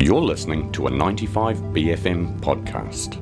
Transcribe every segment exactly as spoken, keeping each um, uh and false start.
You're listening to a ninety-five B F M podcast.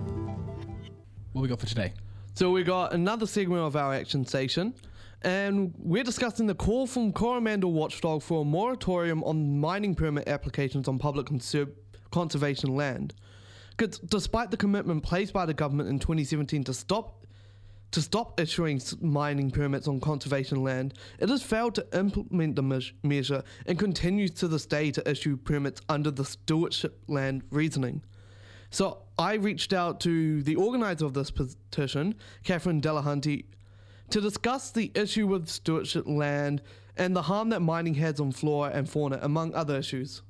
What we got for today? So we got another segment of our action station, and we're discussing the call from Coromandel Watchdog for a moratorium on mining permit applications on public conser- conservation land. Because despite the commitment placed by the government in twenty seventeen to stop to stop issuing mining permits on conservation land, it has failed to implement the me- measure and continues to this day to issue permits under the stewardship land reasoning. So I reached out to the organizer of this petition, Catherine Delahunty, to discuss the issue with stewardship land and the harm that mining has on flora and fauna, among other issues.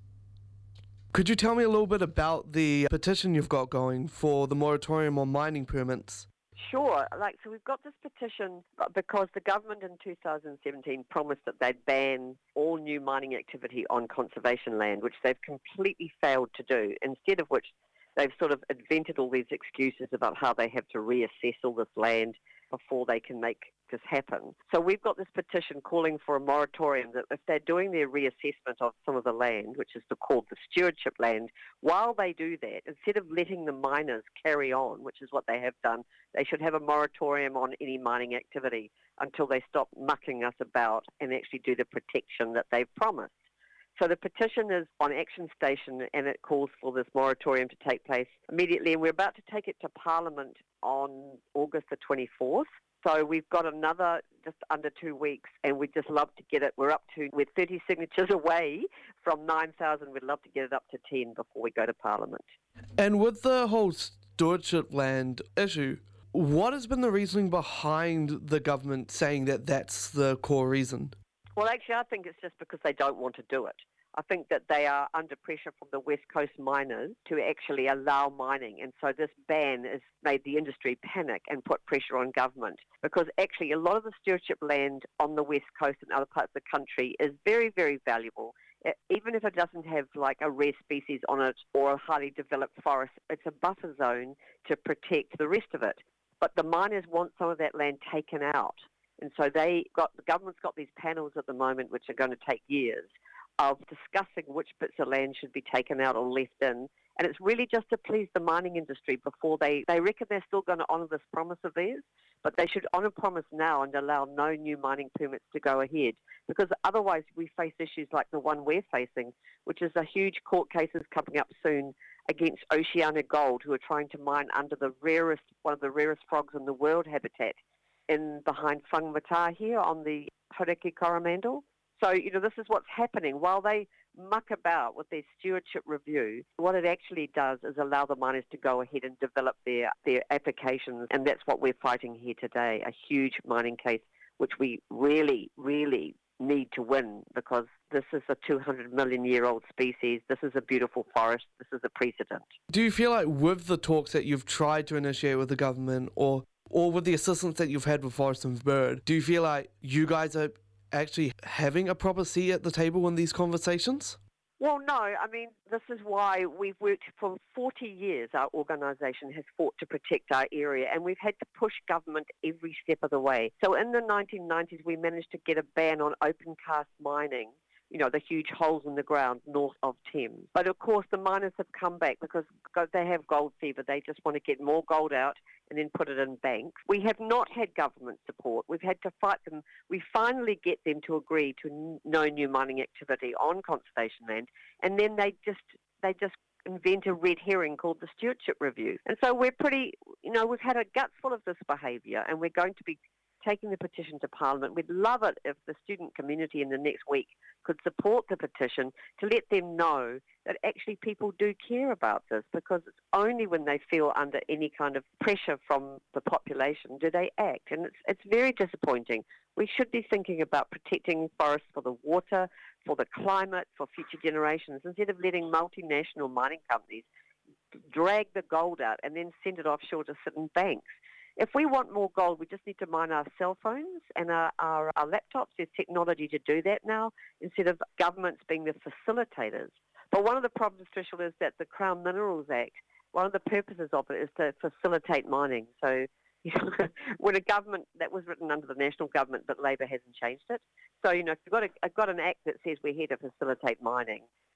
Could you tell me a little bit about the petition you've got going for the moratorium on mining permits? Sure. Like, so we've got this petition because the government in two thousand seventeen promised that they'd ban all new mining activity on conservation land, which they've completely failed to do, instead of which they've sort of invented all these excuses about how they have to reassess all this land before they can make this happen. So we've got this petition calling for a moratorium that if they're doing their reassessment of some of the land, which is called the stewardship land, while they do that, instead of letting the miners carry on, which is what they have done, they should have a moratorium on any mining activity until they stop mucking us about and actually do the protection that they've promised. So the petition is on Action Station, and it calls for this moratorium to take place immediately, and we're about to take it to Parliament on August the twenty-fourth. So we've got another just under two weeks, and we'd just love to get it. We're up to, we're thirty signatures away from nine thousand. We'd love to get it up to ten before we go to Parliament. And with the whole stewardship land issue, what has been the reasoning behind the government saying that that's the core reason? Well, actually, I think it's just because they don't want to do it. I think that they are under pressure from the West Coast miners to actually allow mining. And so this ban has made the industry panic and put pressure on government, because actually a lot of the stewardship land on the West Coast and other parts of the country is very, very valuable. Even if it doesn't have like a rare species on it or a highly developed forest, it's a buffer zone to protect the rest of it. But the miners want some of that land taken out. And so they got the government's got these panels at the moment, which are going to take years, of discussing which bits of land should be taken out or left in. And it's really just to please the mining industry before they, they reckon they're still going to honour this promise of theirs, but they should honour promise now and allow no new mining permits to go ahead, because otherwise we face issues like the one we're facing, which is a huge court cases coming up soon against Oceana Gold, who are trying to mine under the rarest, one of the rarest frogs in the world habitat in behind Whangamata here on the Hauraki Coromandel. So, you know, this is what's happening. While they muck about with their stewardship review, what it actually does is allow the miners to go ahead and develop their, their applications, and that's what we're fighting here today, a huge mining case which we really, really need to win, because this is a two hundred million year old species, this is a beautiful forest, this is a precedent. Do you feel like with the talks that you've tried to initiate with the government, or or with the assistance that you've had with Forest and Bird, do you feel like you guys are actually having a proper seat at the table in these conversations? Well, no. I mean, this is why we've worked for forty years. Our organisation has fought to protect our area, and we've had to push government every step of the way. So in the nineteen nineties, we managed to get a ban on open cast mining, you know, the huge holes in the ground north of Thames. But of course, the miners have come back because they have gold fever. They just want to get more gold out and then put it in banks. We have not had government support. We've had to fight them. We finally get them to agree to no new mining activity on conservation land, and then they just they just invent a red herring called the stewardship review. And so we're pretty, you know, we've had a gut full of this behaviour, and we're going to be taking the petition to Parliament. We'd love it if the student community in the next week could support the petition to let them know that actually people do care about this, because it's only when they feel under any kind of pressure from the population do they act. And it's, it's very disappointing. We should be thinking about protecting forests for the water, for the climate, for future generations, instead of letting multinational mining companies drag the gold out and then send it offshore to sit in banks. If we want more gold, we just need to mine our cell phones and our, our, our laptops. There's technology to do that now, instead of governments being the facilitators. But one of the problems, Trishul, is that the Crown Minerals Act, one of the purposes of it is to facilitate mining. So you know, when a government, that was written under the national government, but Labor hasn't changed it. So, you know, if you've got, a, got an act that says we're here to facilitate mining,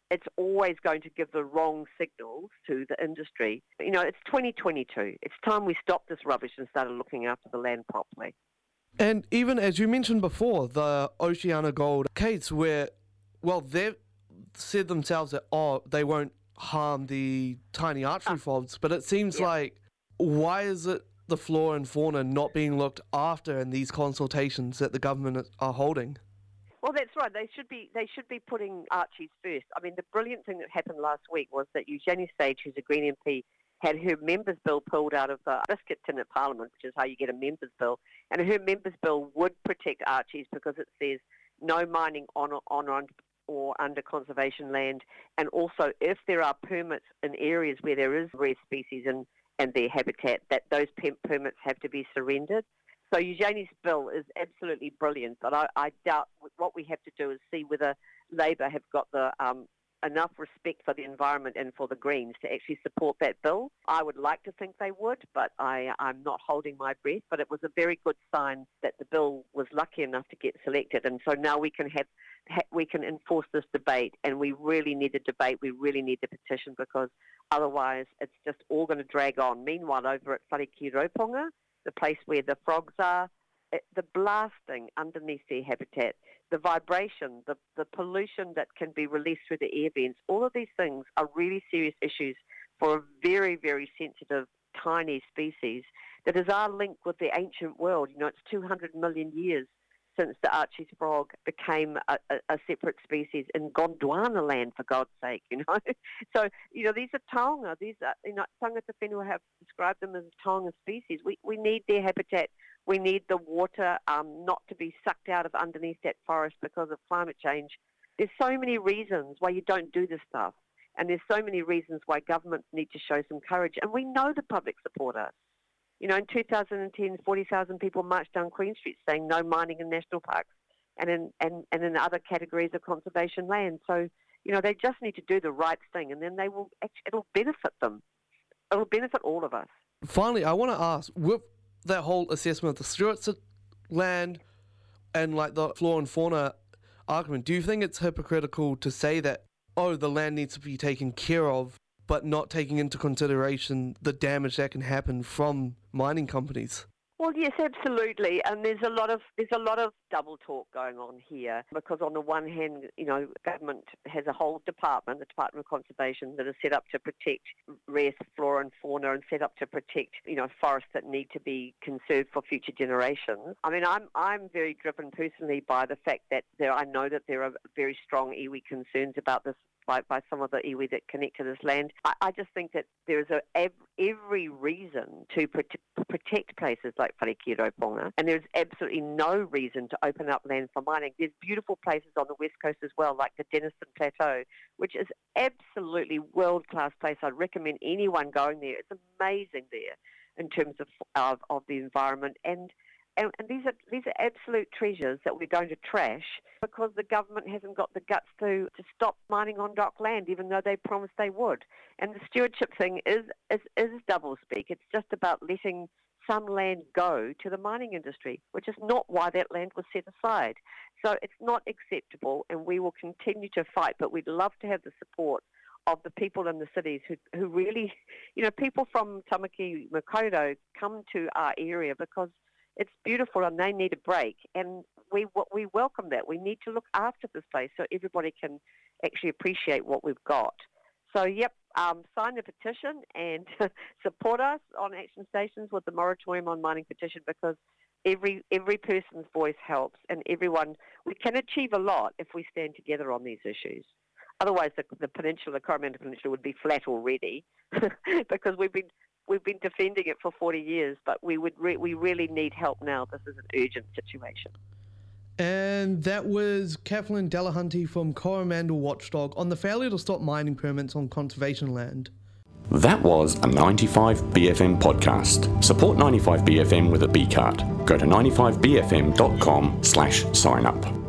it's always going to give the wrong signals to the industry. You know, it's twenty twenty-two. It's time we stopped this rubbish and started looking after the land properly. And even as you mentioned before, the OceanaGold case where, well, they've said themselves that, oh, they won't harm the tiny archery frogs, but it seems yeah. like, why is it the flora and fauna not being looked after in these consultations that the government are holding? Well, that's right. They should be they should be putting Archies first. I mean, the brilliant thing that happened last week was that Eugenia Stage, who's a Green M P, had her members' bill pulled out of the biscuit tin at Parliament, which is how you get a members' bill. And her members' bill would protect Archies because it says no mining on, on, on or under conservation land. And also, if there are permits in areas where there is rare species and, and their habitat, that those permits have to be surrendered. So Eugenia's bill is absolutely brilliant, but I, I doubt what we have to do is see whether Labor have got the um, enough respect for the environment and for the Greens to actually support that bill. I would like to think they would, but I, I'm not holding my breath. But it was a very good sign that the bill was lucky enough to get selected, and so now we can have ha- we can enforce this debate, and we really need a debate. We really need the petition because otherwise it's just all going to drag on. Meanwhile, over at Wharekiroponga, the place where the frogs are, the blasting underneath their habitat, the vibration, the, the pollution that can be released through the air vents, all of these things are really serious issues for a very, very sensitive, tiny species that is our link with the ancient world. You know, it's two hundred million years since the Archie's frog became a, a, a separate species in Gondwana land, for God's sake, you know. So, you know, these are taonga. These are, you know, tangata whenua have described them as taonga species. We we need their habitat. We need the water um, not to be sucked out of underneath that forest because of climate change. There's so many reasons why you don't do this stuff. And there's so many reasons why governments need to show some courage. And we know the public support us. You know, in two thousand ten, forty thousand people marched down Queen Street saying no mining in national parks and in, and, and in other categories of conservation land. So, you know, they just need to do the right thing and then they will, it'll benefit them. It'll benefit all of us. Finally, I want to ask, with that whole assessment of the Stewart's land and like the flora and fauna argument, do you think it's hypocritical to say that, oh, the land needs to be taken care of, but not taking into consideration the damage that can happen from mining companies? Well, yes, absolutely, and there's a lot of there's a lot of double talk going on here because on the one hand, you know, government has a whole department, the Department of Conservation, that is set up to protect rare flora and fauna and set up to protect, you know, forests that need to be conserved for future generations. I mean, I'm I'm very driven personally by the fact that there I know that there are very strong iwi concerns about this. By, by some of the iwi that connect to this land. I, I just think that there is a, every reason to prote- protect places like Wharekiroponga, and there's absolutely no reason to open up land for mining. There's beautiful places on the west coast as well, like the Denniston Plateau, which is absolutely world-class place. I'd recommend anyone going there. It's amazing there in terms of of, of the environment and And, and these are these are absolute treasures that we're going to trash because the government hasn't got the guts to, to stop mining on dock land, even though they promised they would. And the stewardship thing is, is, is double speak. It's just about letting some land go to the mining industry, which is not why that land was set aside. So it's not acceptable, and we will continue to fight, but we'd love to have the support of the people in the cities who who really, you know, people from Tamaki Makaurau come to our area because it's beautiful and they need a break, and we we welcome that. We need to look after this place so everybody can actually appreciate what we've got. So, yep, um, sign the petition and support us on Action Stations with the Moratorium on Mining petition because every every person's voice helps, and everyone, we can achieve a lot if we stand together on these issues. Otherwise, the, the peninsula, the Coromandel Peninsula, would be flat already because we've been we've been defending it for forty years. But we would re- we really need help now. This is an urgent situation. And that was Kathleen Delahunty from Coromandel Watchdog on the failure to stop mining permits on conservation land. That was a ninety-five B F M podcast. Support ninety-five B F M with a B card. Go to ninety-five B F M dot com slash sign up.